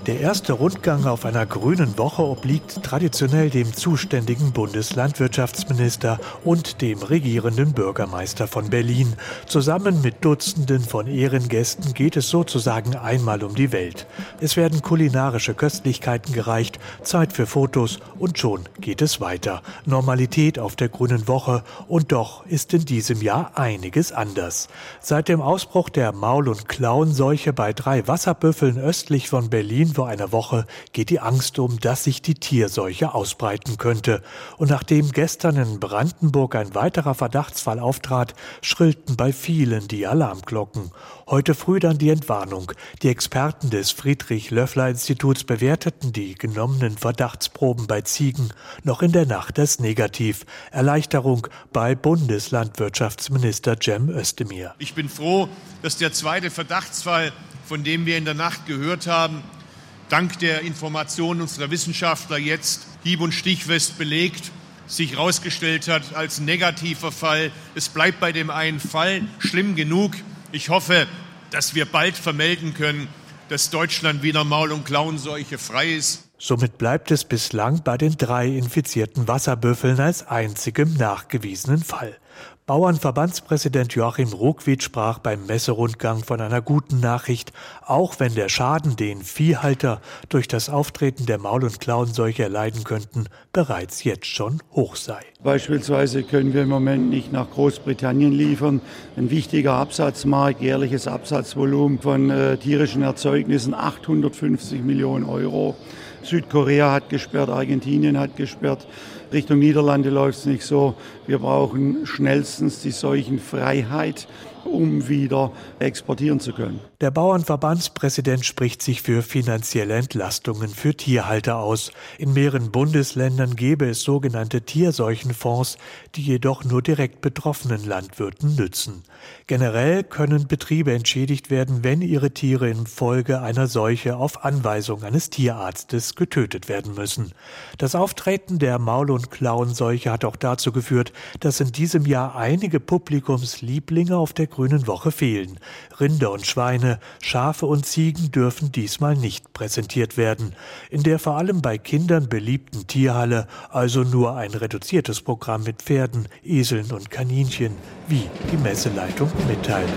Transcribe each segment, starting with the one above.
Der erste Rundgang auf einer grünen Woche obliegt traditionell dem zuständigen Bundeslandwirtschaftsminister und dem regierenden Bürgermeister von Berlin. Zusammen mit Dutzenden von Ehrengästen geht es sozusagen einmal um die Welt. Es werden kulinarische Köstlichkeiten gereicht, Zeit für Fotos und schon geht es weiter. Normalität auf der grünen Woche und doch ist in diesem Jahr einiges anders. Seit dem Ausbruch der Maul- und Klauenseuche bei 3 Wasserbüffeln östlich von Berlin vor einer Woche geht die Angst um, dass sich die Tierseuche ausbreiten könnte. Und nachdem gestern in Brandenburg ein weiterer Verdachtsfall auftrat, schrillten bei vielen die Alarmglocken. Heute früh dann die Entwarnung. Die Experten des Friedrich-Löffler-Instituts bewerteten die genommenen Verdachtsproben bei Ziegen noch in der Nacht als negativ. Erleichterung bei Bundeslandwirtschaftsminister Cem Özdemir. Ich bin froh, dass der zweite Verdachtsfall, von dem wir in der Nacht gehört haben, dank der Informationen unserer Wissenschaftler jetzt hieb- und stichfest belegt, sich herausgestellt hat als negativer Fall. Es bleibt bei dem einen Fall schlimm genug. Ich hoffe, dass wir bald vermelden können, dass Deutschland wieder Maul- und Klauenseuche frei ist. Somit bleibt es bislang bei den 3 infizierten Wasserbüffeln als einzigem nachgewiesenen Fall. Bauernverbandspräsident Joachim Ruckwied sprach beim Messerundgang von einer guten Nachricht, auch wenn der Schaden, den Viehhalter durch das Auftreten der Maul- und Klauenseuche erleiden könnten, bereits jetzt schon hoch sei. Beispielsweise können wir im Moment nicht nach Großbritannien liefern. Ein wichtiger Absatzmarkt, jährliches Absatzvolumen von tierischen Erzeugnissen 850 Millionen Euro. Südkorea hat gesperrt, Argentinien hat gesperrt. Richtung Niederlande läuft es nicht so. Wir brauchen schnellstens die Seuchenfreiheit, um wieder exportieren zu können. Der Bauernverbandspräsident spricht sich für finanzielle Entlastungen für Tierhalter aus. In mehreren Bundesländern gäbe es sogenannte Tierseuchenfonds, die jedoch nur direkt betroffenen Landwirten nützen. Generell können Betriebe entschädigt werden, wenn ihre Tiere infolge einer Seuche auf Anweisung eines Tierarztes getötet werden müssen. Das Auftreten der Maul- und Klauenseuche hat auch dazu geführt, dass in diesem Jahr einige Publikumslieblinge auf der Grünen Woche fehlen. Rinder und Schweine, Schafe und Ziegen dürfen diesmal nicht präsentiert werden. In der vor allem bei Kindern beliebten Tierhalle also nur ein reduziertes Programm mit Pferden, Eseln und Kaninchen, wie die Messeleitung mitteilt.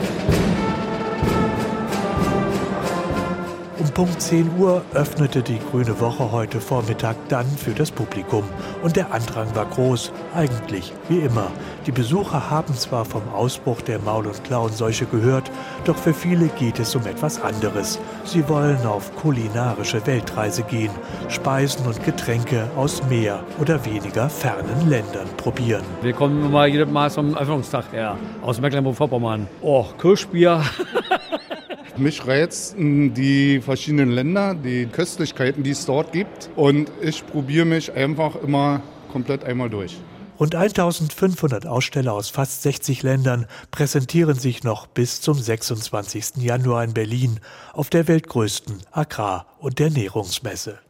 Um Punkt 10 Uhr öffnete die Grüne Woche heute Vormittag dann für das Publikum. Und der Andrang war groß, eigentlich wie immer. Die Besucher haben zwar vom Ausbruch der Maul- und Klauenseuche gehört, doch für viele geht es um etwas anderes. Sie wollen auf kulinarische Weltreise gehen, Speisen und Getränke aus mehr oder weniger fernen Ländern probieren. Wir kommen immer jedes Mal zum Eröffnungstag her, aus Mecklenburg-Vorpommern. Oh, Kirschbier. Mich reizen die verschiedenen Länder, die Köstlichkeiten, die es dort gibt. Und ich probiere mich einfach immer komplett einmal durch. Rund 1500 Aussteller aus fast 60 Ländern präsentieren sich noch bis zum 26. Januar in Berlin auf der weltgrößten Agrar- und Ernährungsmesse.